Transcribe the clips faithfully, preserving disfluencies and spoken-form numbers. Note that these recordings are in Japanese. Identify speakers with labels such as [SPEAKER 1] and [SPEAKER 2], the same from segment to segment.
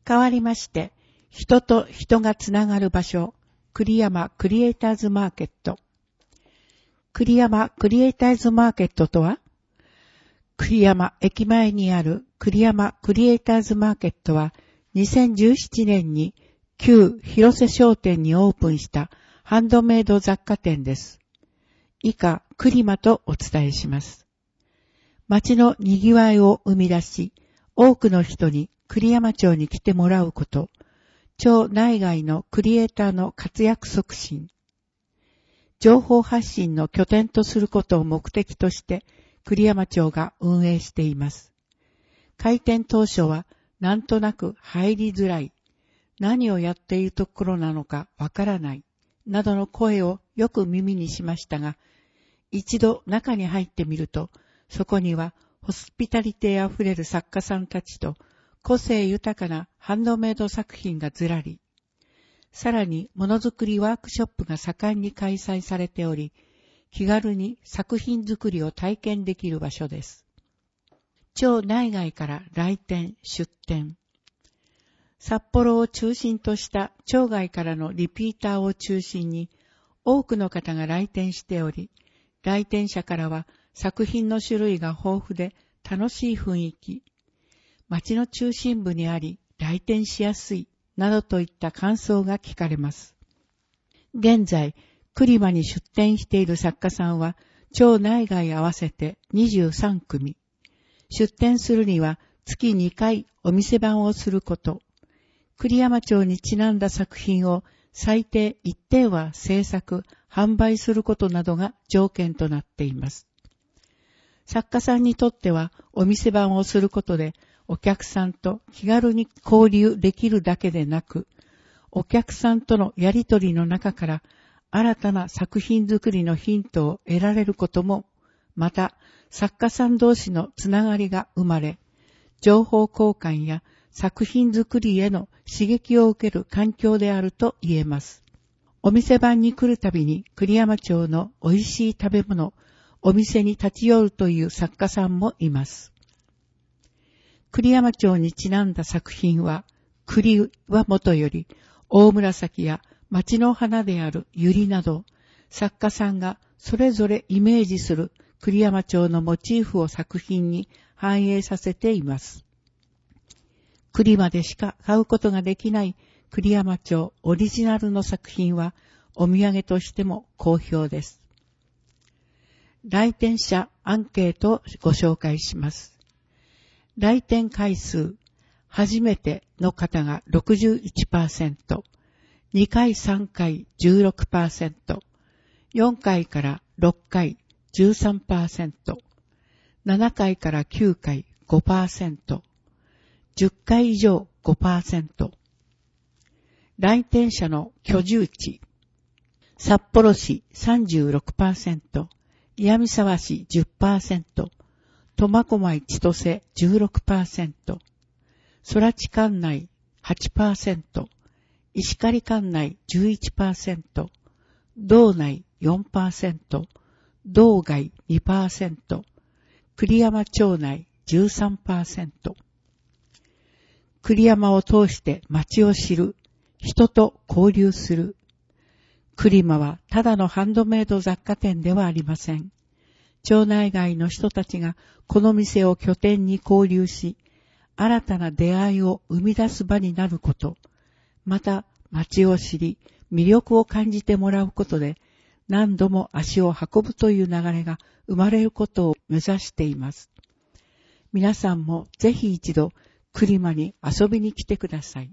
[SPEAKER 1] 変わりまして、人と人がつながる場所、栗山クリエイターズマーケット。栗山クリエイターズマーケットとは、栗山駅前にある栗山クリエイターズマーケットは、にせんじゅうななねんに旧広瀬商店にオープンしたハンドメイド雑貨店です。以下、栗間とお伝えします。街の賑わいを生み出し、多くの人に栗山町に来てもらうこと、町内外のクリエイターの活躍促進、情報発信の拠点とすることを目的として栗山町が運営しています。開店当初はなんとなく入りづらい、何をやっているところなのかわからない、などの声をよく耳にしましたが、一度中に入ってみると、そこにはホスピタリテあふれる作家さんたちと個性豊かなハンドメイド作品がずらり、さらにものづくりワークショップが盛んに開催されており、気軽に作品作りを体験できる場所です。町内外から来店、出店。札幌を中心とした町外からのリピーターを中心に多くの方が来店しており、来店者からは作品の種類が豊富で楽しい雰囲気、街の中心部にあり来店しやすいなどといった感想が聞かれます。現在、栗間に出店している作家さんは町内外合わせてにじゅうさんくみ。出店するには月にかいお店番をすること、栗山町にちなんだ作品を最低いってんは制作、販売することなどが条件となっています。作家さんにとってはお店番をすることでお客さんと気軽に交流できるだけでなく、お客さんとのやりとりの中から新たな作品作りのヒントを得られることも、また作家さん同士のつながりが生まれ、情報交換や作品作りへの刺激を受ける環境であると言えます。お店番に来るたびに栗山町の美味しい食べ物、お店に立ち寄るという作家さんもいます。栗山町にちなんだ作品は、栗はもとより、大紫や町の花である百合など、作家さんがそれぞれイメージする栗山町のモチーフを作品に反映させています。栗間でしか買うことができない栗山町オリジナルの作品は、お土産としても好評です。来店者アンケートをご紹介します。来店回数、初めての方が ろくじゅういちパーセント、にかいさんかい じゅうろくパーセント、よんかいからろっかい じゅうさんパーセント、ななかいからきゅうかい ごパーセント、じゅっかい以上 ごパーセント。来店者の居住地、札幌市 さんじゅうろくパーセント、岩見沢市 じゅっパーセント、苫小牧千歳 じゅうろくパーセント、空知管内 はちパーセント、石狩管内 じゅういちパーセント、道内 よんパーセント、道外 にパーセント、栗山町内 じゅうさんパーセント。栗山を通して町を知る、人と交流する。栗間はただのハンドメイド雑貨店ではありません。町内外の人たちがこの店を拠点に交流し、新たな出会いを生み出す場になること、また町を知り、魅力を感じてもらうことで、何度も足を運ぶという流れが生まれることを目指しています。皆さんもぜひ一度、栗間に遊びに来てください。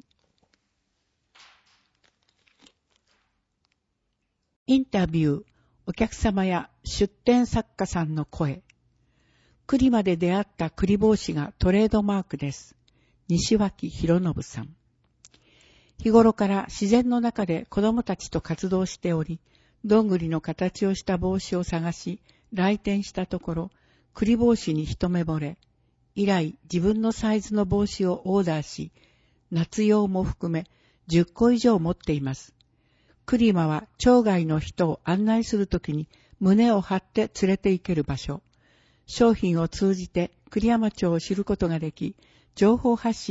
[SPEAKER 1] インタビュー、お客様や出店作家さんの声。栗間で出会った栗帽子がトレードマークです。西脇博信さん。日頃から自然の中で子供たちと活動しており、どんぐりの形をした帽子を探し、来店したところ、栗帽子に一目惚れ、以来自分のサイズの帽子をオーダーし、夏用も含めじゅっこ以上持っています。栗間は町外の人を案内するときに胸を張って連れて行ける場所。商品を通じて栗山町を知ることができ、情報発信の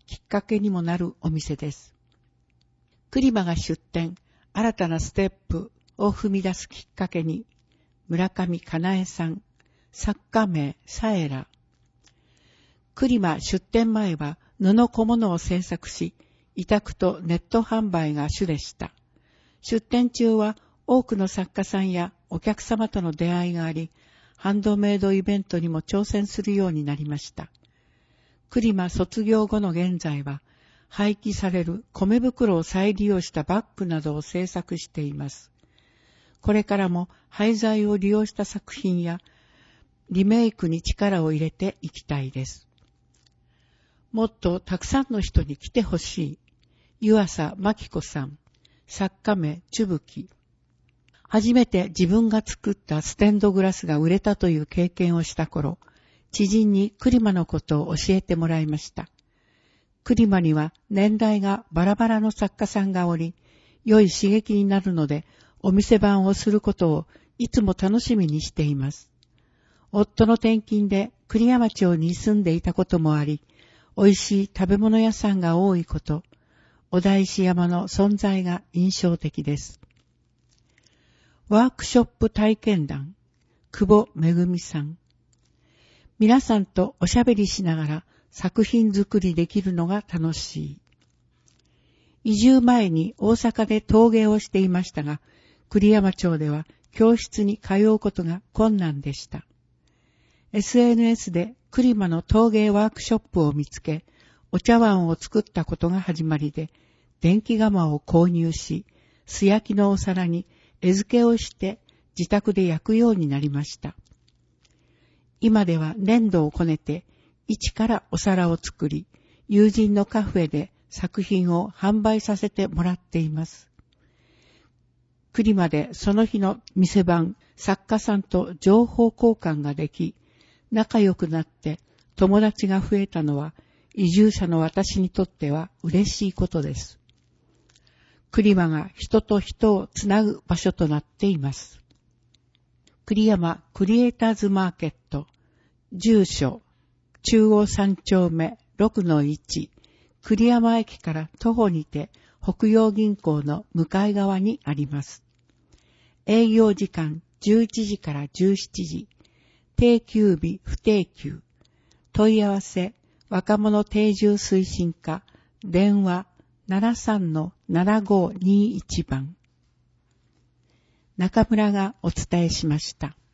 [SPEAKER 1] きっかけにもなるお店です。栗間が出店、新たなステップを踏み出すきっかけに、村上かなえさん、作家名サエラ。栗間出店前は布小物を制作し、委託とネット販売が主でした。出店中は多くの作家さんやお客様との出会いがあり、ハンドメイドイベントにも挑戦するようになりました。栗間卒業後の現在は、廃棄される米袋を再利用したバッグなどを制作しています。これからも廃材を利用した作品やリメイクに力を入れていきたいです。もっとたくさんの人に来てほしい。湯浅真紀子さん、作家名ちゅぶき。初めて自分が作ったステンドグラスが売れたという経験をした頃、知人に栗間のことを教えてもらいました。栗間には年代がバラバラの作家さんがおり、良い刺激になるので、お店番をすることをいつも楽しみにしています。夫の転勤で栗山町に住んでいたこともあり、美味しい食べ物屋さんが多いこと、小田石山の存在が印象的です。ワークショップ体験談、久保めぐみさん。皆さんとおしゃべりしながら作品作りできるのが楽しい。移住前に大阪で陶芸をしていましたが、栗山町では教室に通うことが困難でした。エスエヌエス で栗間の陶芸ワークショップを見つけ、お茶碗を作ったことが始まりで、電気釜を購入し、素焼きのお皿に絵付けをして自宅で焼くようになりました。今では粘土をこねて、一からお皿を作り、友人のカフェで作品を販売させてもらっています。栗間でその日の店番、作家さんと情報交換ができ、仲良くなって友達が増えたのは、移住者の私にとっては嬉しいことです。栗間が人と人をつなぐ場所となっています。栗山クリエイターズマーケット、住所、中央三丁目 ろくのいち、栗山駅から徒歩にて北洋銀行の向かい側にあります。営業時間じゅういちじからじゅうしちじ、定休日不定休、問い合わせ若者定住推進課、電話 ななさんのななごにいち 番。中村がお伝えしました。